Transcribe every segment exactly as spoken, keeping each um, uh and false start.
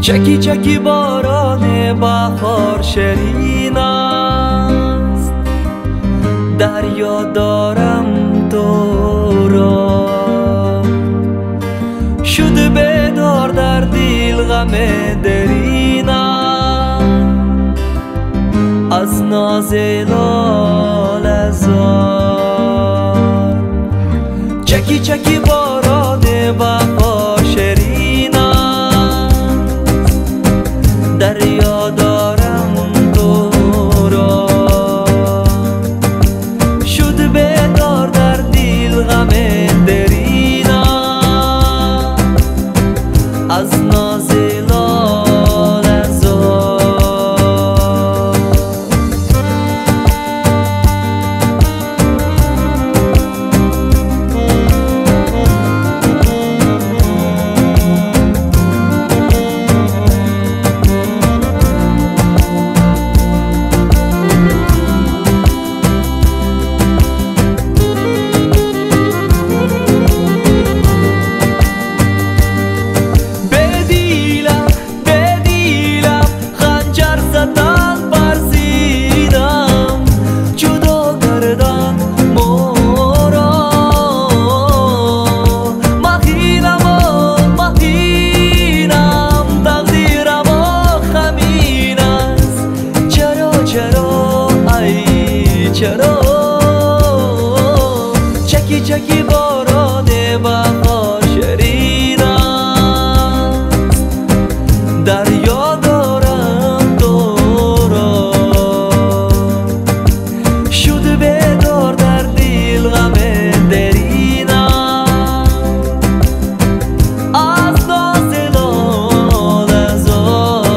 چکی چکی باران بهار شیرین است، دریا دارم تو را. شده بیدار در دل غم درین است، از ناز لاله زار. چکی چکی باران بهار شیرین است، دریا دارم تو را. شد بیدار در دل غم درین است، از ناز لاله زار. چرا چکی چکی باران بهار شیرین است، دریا دارم تو را. شده بیدار در دل غم درین است، از ناز لاله زار.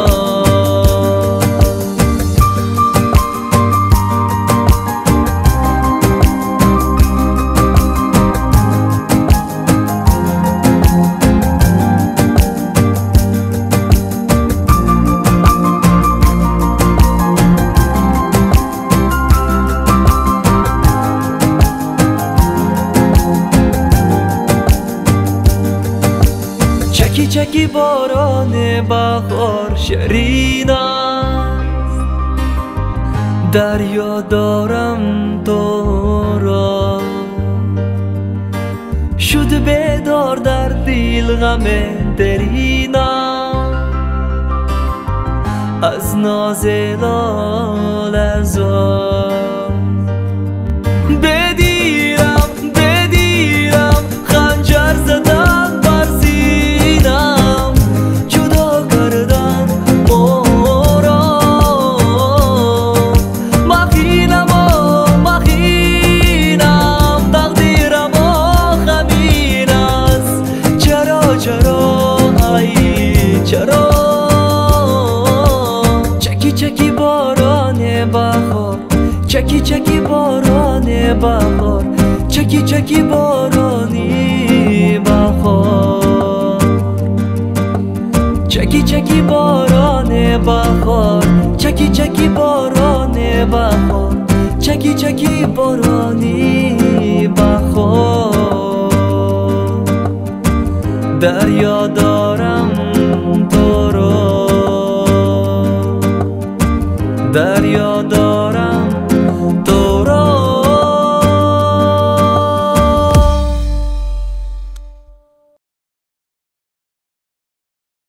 چکی چکی باران بهار شیرین است، دریا دارم تو را. شد بیدار در دل غم درین است، از ناز لاله زار. بدیرم بدیرم خنجر زدن بر سینم، جدا کردن ما را. مخینم و مخینم تقدیرم و غمین است. چرا چرا ای چرا چکی چکی باران بهار، چکی چکی باران بهار، چکی چکی بارانی بهار. چکی چکی باران بهار، چکی چکی باران بهار، چکی چکی بارانی بهار. دریا